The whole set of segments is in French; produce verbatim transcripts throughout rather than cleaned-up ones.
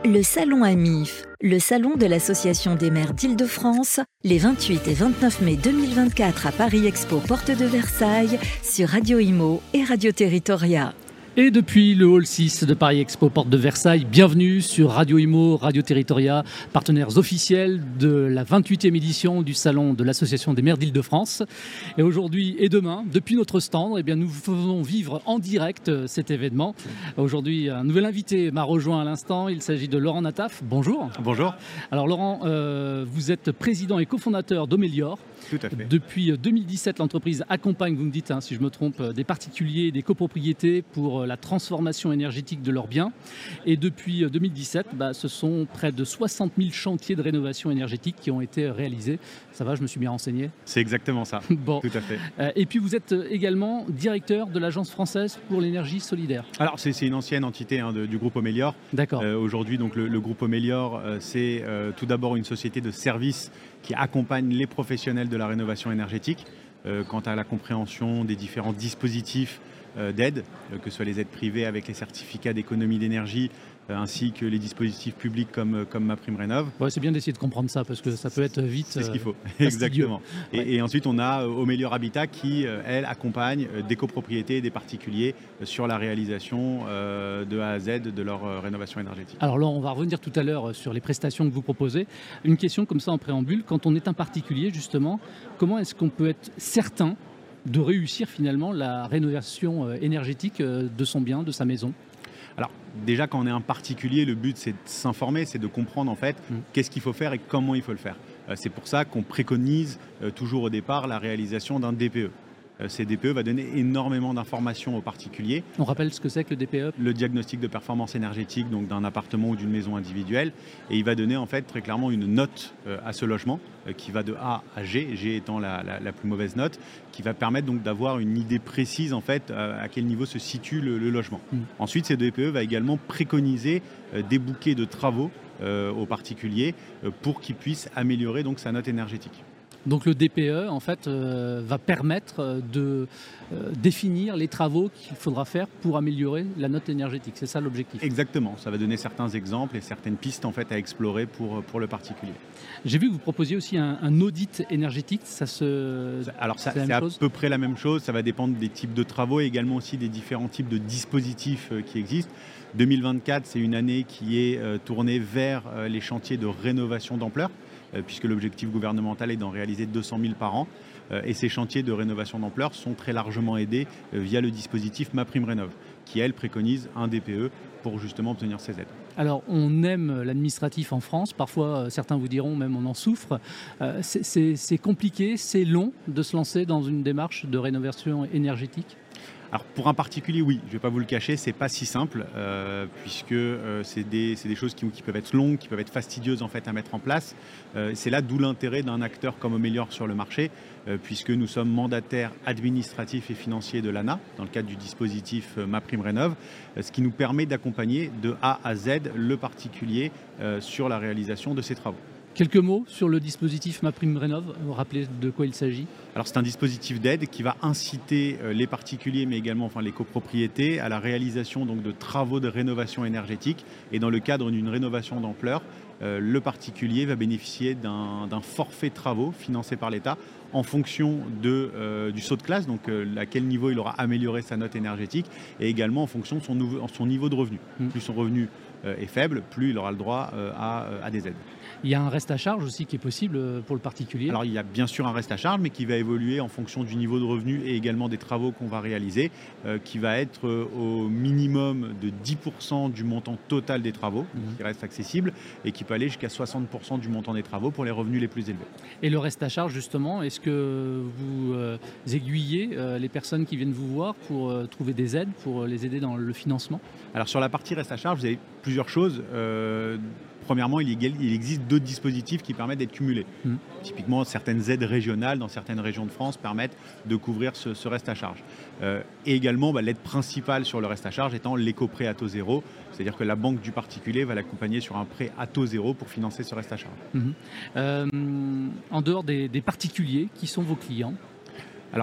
Le Salon AMIF, le salon de l'Association des maires d'Île-de-France, les vingt-huit et vingt-neuf mai deux mille vingt-quatre à Paris Expo, porte de Versailles, sur Radio Imo et Radio Territoria. Et depuis le hall six de Paris Expo, porte de Versailles, bienvenue sur Radio Imo, Radio Territoria, partenaires officiels de la vingt-huitième édition du Salon de l'Association des maires d'Île-de-France. Et aujourd'hui et demain, depuis notre stand, eh bien, nous faisons vivre en direct cet événement. Aujourd'hui, un nouvel invité m'a rejoint à l'instant, il s'agit de Laurent Nataf. Bonjour. Bonjour. Alors Laurent, euh, vous êtes président et cofondateur d'Omelior. Tout à fait. Depuis deux mille dix-sept, l'entreprise accompagne, vous me dites, hein, si je me trompe, des particuliers, des copropriétés pour la transformation énergétique de leurs biens. Et depuis deux mille dix-sept, bah, ce sont près de soixante mille chantiers de rénovation énergétique qui ont été réalisés. Ça va, je me suis bien renseigné? C'est exactement ça. Bon. Tout à fait. Euh, et puis vous êtes également directeur de l'Agence française pour l'énergie solidaire. Alors c'est, c'est une ancienne entité hein, de, du groupe Omelior. D'accord. Euh, aujourd'hui, donc, le, le groupe Omelior, euh, c'est euh, tout d'abord une société de services qui accompagne les professionnels de la rénovation énergétique euh, quant à la compréhension des différents dispositifs euh, d'aide, euh, que ce soit les aides privées avec les certificats d'économie d'énergie, euh, ainsi que les dispositifs publics comme, comme MaPrimeRénov'. Ouais, c'est bien d'essayer de comprendre ça parce que ça peut être vite. C'est ce qu'il faut, euh, exactement. Et, ouais. et ensuite, on a Omelior Habitat qui, euh, elle, accompagne euh, des copropriétés et des particuliers euh, sur la réalisation euh, de A à Z de leur euh, rénovation énergétique. Alors là, on va revenir tout à l'heure sur les prestations que vous proposez. Une question comme ça en préambule, quand on est un particulier, justement, comment est-ce qu'on peut être certain de réussir finalement la rénovation énergétique de son bien, de sa maison? Alors déjà, quand on est un particulier, le but c'est de s'informer, c'est de comprendre en fait mmh. qu'est-ce qu'il faut faire et comment il faut le faire. Euh, c'est pour ça qu'on préconise euh, toujours au départ la réalisation d'un D P E. Euh, ces D P E va donner énormément d'informations aux particuliers. On rappelle ce que c'est que le D P E? Le diagnostic de performance énergétique donc d'un appartement ou d'une maison individuelle. Et il va donner en fait très clairement une note euh, à ce logement euh, qui va de A à G, G étant la, la, la plus mauvaise note, qui va permettre donc d'avoir une idée précise en fait euh, à quel niveau se situe le, le logement. Mmh. Ensuite, ce D P E va également préconiser euh, des bouquets de travaux euh, aux particuliers euh, pour qu'ils puissent améliorer donc sa note énergétique. Donc le D P E, en fait, euh, va permettre de euh, définir les travaux qu'il faudra faire pour améliorer la note énergétique. C'est ça l'objectif? Exactement. Ça va donner certains exemples et certaines pistes en fait, à explorer pour, pour le particulier. J'ai vu que vous proposiez aussi un, un audit énergétique. Ça se... Alors ça, c'est, c'est à chose peu près la même chose. Ça va dépendre des types de travaux et également aussi des différents types de dispositifs euh, qui existent. deux mille vingt-quatre, c'est une année qui est euh, tournée vers euh, les chantiers de rénovation d'ampleur, puisque l'objectif gouvernemental est d'en réaliser deux cent mille par an. Et ces chantiers de rénovation d'ampleur sont très largement aidés via le dispositif MaPrimeRénov', qui, elle, préconise un D P E pour justement obtenir ces aides. Alors, on aime l'administratif en France. Parfois, certains vous diront même on en souffre. C'est, c'est, c'est compliqué, c'est long de se lancer dans une démarche de rénovation énergétique? Alors pour un particulier, oui, je ne vais pas vous le cacher, c'est pas si simple, euh, puisque euh, c'est, des, c'est des choses qui, qui peuvent être longues, qui peuvent être fastidieuses en fait à mettre en place. Euh, c'est là d'où l'intérêt d'un acteur comme Omelior sur le marché, euh, puisque nous sommes mandataires administratifs et financiers de l'A N A, dans le cadre du dispositif euh, MaPrimeRénov', euh, ce qui nous permet d'accompagner de A à Z le particulier euh, sur la réalisation de ses travaux. Quelques mots sur le dispositif MaPrimeRénov', vous rappelez de quoi il s'agit? Alors c'est un dispositif d'aide qui va inciter les particuliers mais également enfin, les copropriétés à la réalisation donc, de travaux de rénovation énergétique. Et dans le cadre d'une rénovation d'ampleur, euh, le particulier va bénéficier d'un, d'un forfait travaux financé par l'État en fonction de, euh, du saut de classe, donc euh, à quel niveau il aura amélioré sa note énergétique, et également en fonction de son, nouveau, son niveau de revenu. Mmh. Plus son revenu euh, est faible, plus il aura le droit euh, à, à des aides. Il y a un reste à charge aussi qui est possible pour le particulier? Alors il y a bien sûr un reste à charge, mais qui va évoluer en fonction du niveau de revenu et également des travaux qu'on va réaliser, euh, qui va être euh, au minimum de dix pour cent du montant total des travaux, mmh. qui reste accessible, et qui peut aller jusqu'à soixante pour cent du montant des travaux pour les revenus les plus élevés. Et le reste à charge justement, est-ce que vous euh, aiguillez euh, les personnes qui viennent vous voir pour euh, trouver des aides, pour les aider dans le financement? Alors sur la partie reste à charge, vous avez plusieurs choses. Euh, Premièrement, il existe d'autres dispositifs qui permettent d'être cumulés. Mmh. Typiquement, certaines aides régionales dans certaines régions de France permettent de couvrir ce, ce reste à charge. Euh, et également, bah, l'aide principale sur le reste à charge étant l'éco-prêt à taux zéro. C'est-à-dire que la banque du particulier va l'accompagner sur un prêt à taux zéro pour financer ce reste à charge. Mmh. Euh, en dehors des, des particuliers, qui sont vos clients? Alors,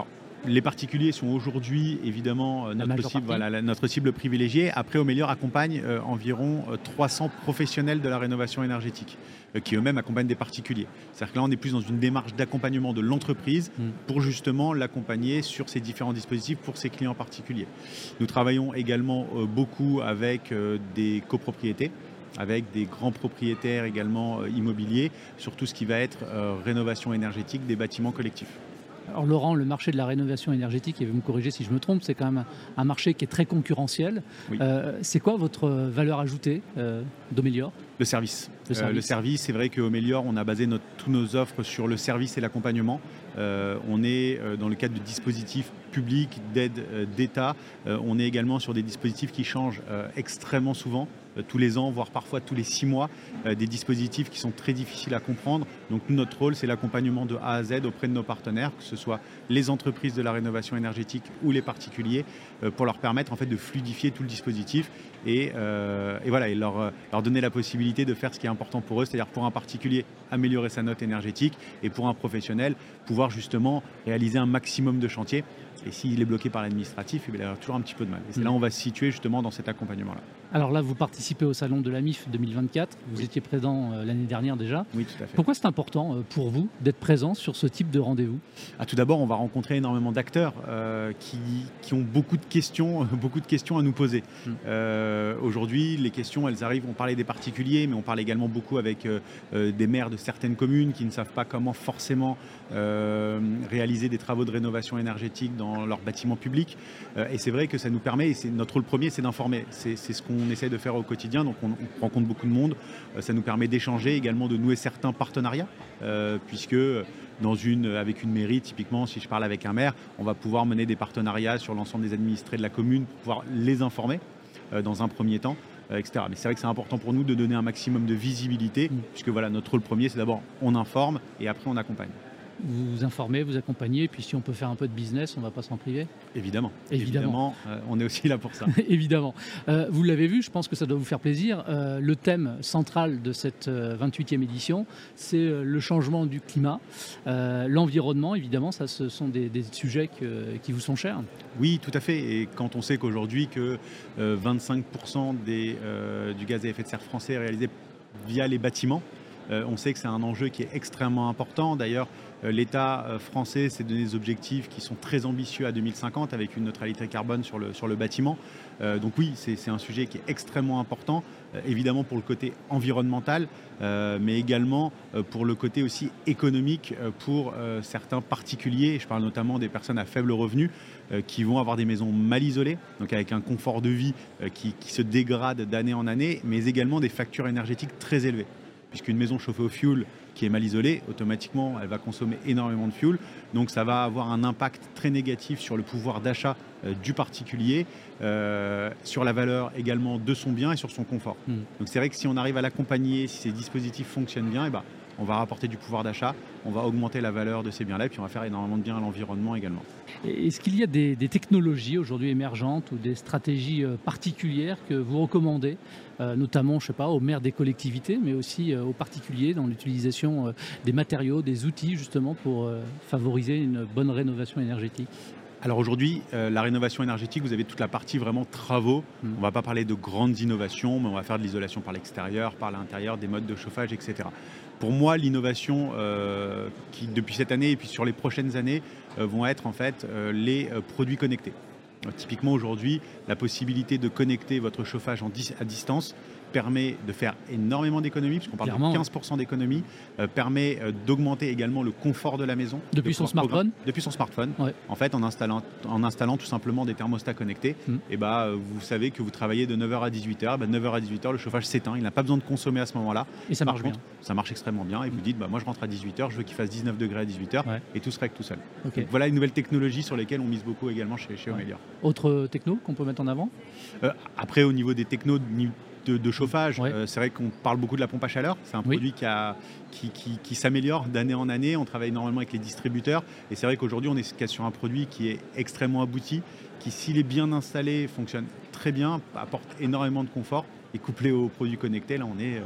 Les particuliers sont aujourd'hui évidemment euh, notre, cible, voilà, la, notre cible privilégiée. Après, Omelior accompagne euh, environ euh, trois cents professionnels de la rénovation énergétique euh, qui eux-mêmes accompagnent des particuliers. C'est-à-dire que là, on est plus dans une démarche d'accompagnement de l'entreprise mmh. pour justement l'accompagner sur ces différents dispositifs pour ses clients particuliers. Nous travaillons également euh, beaucoup avec euh, des copropriétés, avec des grands propriétaires également euh, immobiliers sur tout ce qui va être euh, rénovation énergétique des bâtiments collectifs. Alors Laurent, le marché de la rénovation énergétique, et vous me corrigez si je me trompe, c'est quand même un marché qui est très concurrentiel. Oui. Euh, c'est quoi votre valeur ajoutée euh, d'Omelior ? Le service. Le service, euh, le service, c'est vrai qu'Omelior, on a basé notre, tous nos offres sur le service et l'accompagnement. Euh, on est euh, dans le cadre de dispositifs publics, d'aide euh, d'État. Euh, on est également sur des dispositifs qui changent euh, extrêmement souvent, euh, tous les ans, voire parfois tous les six mois, euh, des dispositifs qui sont très difficiles à comprendre. Donc nous, notre rôle, c'est l'accompagnement de A à Z auprès de nos partenaires, que ce soit les entreprises de la rénovation énergétique ou les particuliers, euh, pour leur permettre en fait, de fluidifier tout le dispositif et, euh, et, voilà, et leur, leur donner la possibilité de faire ce qui est important pour eux, c'est-à-dire pour un particulier, améliorer sa note énergétique et pour un professionnel, pouvoir justement réaliser un maximum de chantiers. Et s'il est bloqué par l'administratif, il a toujours un petit peu de mal. Et c'est mmh. là où on va se situer justement dans cet accompagnement-là. Alors là, vous participez au salon de la M I F deux mille vingt-quatre. Vous oui. étiez présent euh, l'année dernière déjà. Oui, tout à fait. Pourquoi c'est important euh, pour vous d'être présent sur ce type de rendez-vous ? ah, Tout d'abord, on va rencontrer énormément d'acteurs euh, qui, qui ont beaucoup de questions, beaucoup de questions à nous poser. Mmh. Euh, aujourd'hui, les questions, elles arrivent. On parlait des particuliers, mais on parle également beaucoup avec euh, euh, des maires de certaines communes qui ne savent pas comment forcément euh, réaliser des travaux de rénovation énergétique dans leurs bâtiments publics. Euh, et c'est vrai que ça nous permet, et c'est, notre rôle premier, c'est d'informer. C'est, c'est ce qu'on on essaie de faire au quotidien, donc on, on rencontre beaucoup de monde, euh, ça nous permet d'échanger, également de nouer certains partenariats, euh, puisque dans une, avec une mairie, typiquement, si je parle avec un maire, on va pouvoir mener des partenariats sur l'ensemble des administrés de la commune pour pouvoir les informer euh, dans un premier temps, euh, et cetera. Mais c'est vrai que c'est important pour nous de donner un maximum de visibilité, mmh. puisque voilà, notre rôle premier, c'est d'abord on informe et après on accompagne. Vous vous informez, vous accompagnez, et puis si on peut faire un peu de business, on ne va pas s'en priver ? Évidemment. Évidemment. Évidemment euh, on est aussi là pour ça. Évidemment. Euh, vous l'avez vu, je pense que ça doit vous faire plaisir. Euh, le thème central de cette euh, vingt-huitième édition, c'est euh, le changement du climat. Euh, l'environnement, évidemment, ça, ce sont des, des sujets que, qui vous sont chers. Oui, tout à fait. Et quand on sait qu'aujourd'hui, que euh, vingt-cinq pour cent des, euh, du gaz à effet de serre français est réalisé via les bâtiments, euh, on sait que c'est un enjeu qui est extrêmement important. D'ailleurs, l'État français s'est donné des objectifs qui sont très ambitieux à deux mille cinquante avec une neutralité carbone sur le, sur le bâtiment. Euh, donc oui, c'est, c'est un sujet qui est extrêmement important, euh, évidemment pour le côté environnemental, euh, mais également euh, pour le côté aussi économique euh, pour euh, certains particuliers. Je parle notamment des personnes à faible revenu euh, qui vont avoir des maisons mal isolées, donc avec un confort de vie euh, qui, qui se dégrade d'année en année, mais également des factures énergétiques très élevées. Puisqu'une maison chauffée au fioul qui est mal isolée, automatiquement, elle va consommer énormément de fioul. Donc ça va avoir un impact très négatif sur le pouvoir d'achat euh, du particulier, euh, sur la valeur également de son bien et sur son confort. Mmh. Donc c'est vrai que si on arrive à l'accompagner, si ces dispositifs fonctionnent bien, et ben, on va rapporter du pouvoir d'achat, on va augmenter la valeur de ces biens-là, et puis on va faire énormément de bien à l'environnement également. Est-ce qu'il y a des, des technologies aujourd'hui émergentes ou des stratégies euh, particulières que vous recommandez, euh, notamment, je sais pas, aux maires des collectivités, mais aussi euh, aux particuliers dans l'utilisation euh, des matériaux, des outils justement pour euh, favoriser une bonne rénovation énergétique ? Alors aujourd'hui, euh, la rénovation énergétique, vous avez toute la partie vraiment travaux. Mmh. On ne va pas parler de grandes innovations, mais on va faire de l'isolation par l'extérieur, par l'intérieur, des modes de chauffage, et cetera. Pour moi, l'innovation euh, qui, depuis cette année et puis sur les prochaines années, euh, vont être en fait euh, les euh, produits connectés. Donc, typiquement aujourd'hui, la possibilité de connecter votre chauffage en dis- à distance permet de faire énormément d'économies, puisqu'on parle Clairement. de quinze pour cent d'économies, euh, permet euh, d'augmenter également le confort de la maison. Depuis son smartphone Depuis son smartphone. Ouais. En fait, en installant, en installant tout simplement des thermostats connectés, mmh. et bah, vous savez que vous travaillez de neuf heures à dix-huit heures. Bah, de neuf heures à dix-huit heures, le chauffage s'éteint. Il n'a pas besoin de consommer à ce moment-là. Et ça Par marche contre, bien. Ça marche extrêmement bien. Et vous dites, bah, moi je rentre à dix-huit heures, je veux qu'il fasse dix-neuf degrés à dix-huit heures, ouais. et tout se règle tout seul. Okay. Donc, voilà une nouvelle technologie sur lesquelles on mise beaucoup également chez, chez ouais. Omelior. Autre techno qu'on peut mettre en avant ? euh, Après, au niveau des technos, De, de chauffage, ouais. euh, c'est vrai qu'on parle beaucoup de la pompe à chaleur. C'est un oui. produit qui, a, qui, qui, qui s'améliore d'année en année. On travaille énormément avec les distributeurs. Et c'est vrai qu'aujourd'hui, on est sur un produit qui est extrêmement abouti, qui, s'il est bien installé, fonctionne très bien, apporte énormément de confort. Et couplé aux produits connectés, là, on est,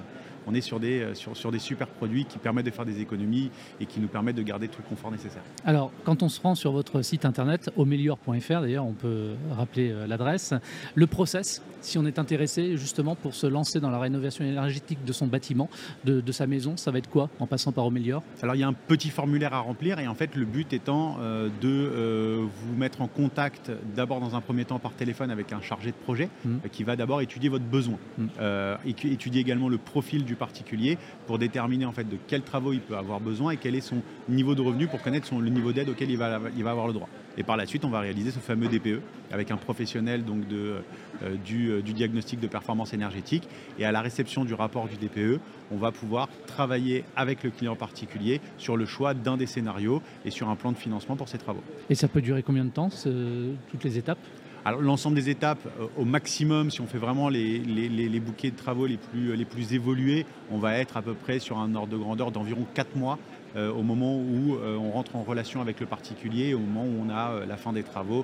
on est sur des, sur, sur des super produits qui permettent de faire des économies et qui nous permettent de garder tout le confort nécessaire. Alors, quand on se rend sur votre site internet, omelior point f r, d'ailleurs, on peut rappeler euh, l'adresse, le process, si on est intéressé justement pour se lancer dans la rénovation énergétique de son bâtiment, de, de sa maison, ça va être quoi en passant par Omelior? Alors, il y a un petit formulaire à remplir et en fait, le but étant euh, de euh, vous mettre en contact d'abord dans un premier temps par téléphone avec un chargé de projet mmh. euh, qui va d'abord étudier votre besoin, mmh. euh, et étudier également le profil du particulier pour déterminer en fait de quels travaux il peut avoir besoin et quel est son niveau de revenu pour connaître son, le niveau d'aide auquel il va, il va avoir le droit. Et par la suite, on va réaliser ce fameux D P E avec un professionnel donc de, euh, du, euh, du diagnostic de performance énergétique. Et à la réception du rapport du D P E, on va pouvoir travailler avec le client particulier sur le choix d'un des scénarios et sur un plan de financement pour ses travaux. Et ça peut durer combien de temps, ce, toutes les étapes ? Alors l'ensemble des étapes, euh, au maximum, si on fait vraiment les, les, les, les bouquets de travaux les plus, les plus évolués, on va être à peu près sur un ordre de grandeur d'environ quatre mois euh, au moment où euh, on rentre en relation avec le particulier, au moment où on a euh, la fin des travaux,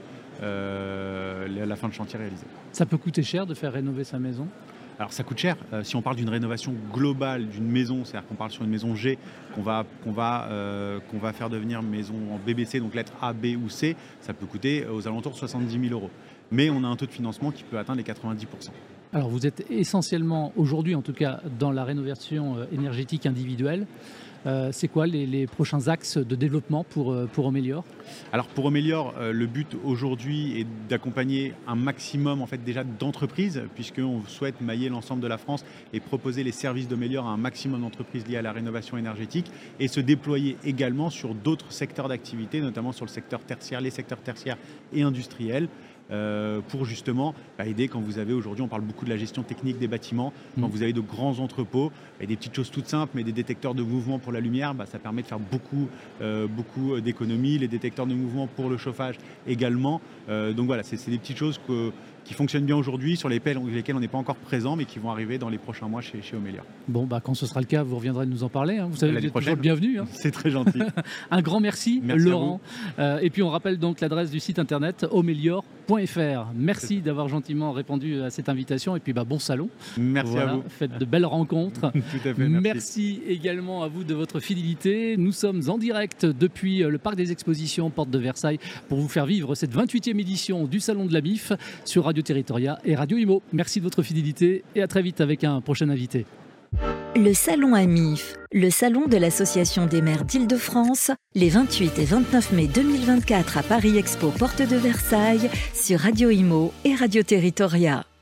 euh, la fin de chantier réalisée. Ça peut coûter cher de faire rénover sa maison ? Alors ça coûte cher. Euh, si on parle d'une rénovation globale d'une maison, c'est-à-dire qu'on parle sur une maison G, qu'on va, qu'on va, euh, qu'on va faire devenir maison en B B C, donc lettre A, B ou C, ça peut coûter aux alentours de soixante-dix mille euros. Mais on a un taux de financement qui peut atteindre les quatre-vingt-dix pour cent. Alors vous êtes essentiellement, aujourd'hui en tout cas, dans la rénovation énergétique individuelle. Euh, c'est quoi les, les prochains axes de développement pour, pour Omelior ? Alors pour Omelior, euh, le but aujourd'hui est d'accompagner un maximum en fait, déjà d'entreprises, puisqu'on souhaite mailler l'ensemble de la France et proposer les services d'Omelior à un maximum d'entreprises liées à la rénovation énergétique et se déployer également sur d'autres secteurs d'activité, notamment sur le secteur tertiaire, les secteurs tertiaires et industriels. Euh, pour justement bah, aider quand vous avez aujourd'hui, on parle beaucoup de la gestion technique des bâtiments, quand mmh. vous avez de grands entrepôts, et des petites choses toutes simples, mais des détecteurs de mouvement pour la lumière, bah, ça permet de faire beaucoup, euh, beaucoup d'économies, les détecteurs de mouvement pour le chauffage également. Euh, donc voilà, c'est, c'est des petites choses que, qui fonctionnent bien aujourd'hui, sur lesquelles, lesquelles on n'est pas encore présent, mais qui vont arriver dans les prochains mois chez, chez Omelior. Bon, bah, quand ce sera le cas, vous reviendrez nous en parler. Hein. Vous savez, vous êtes toujours le bienvenu. Hein. C'est très gentil. Un grand merci, merci Laurent. Euh, et puis on rappelle donc l'adresse du site internet omelior point f r. Merci d'avoir gentiment répondu à cette invitation et puis bah, bon salon. Merci voilà, à vous. Faites de belles rencontres. Tout à fait, merci. Merci également à vous de votre fidélité. Nous sommes en direct depuis le Parc des Expositions, Porte de Versailles, pour vous faire vivre cette vingt-huitième édition du Salon de la M I F sur Radio Territoria et Radio Imo. Merci de votre fidélité et à très vite avec un prochain invité. Le Salon A M I F, le salon de l'Association des maires d'Île-de-France, les vingt-huit et vingt-neuf mai deux mille vingt-quatre à Paris Expo, Porte de Versailles, sur Radio Imo et Radio Territoria.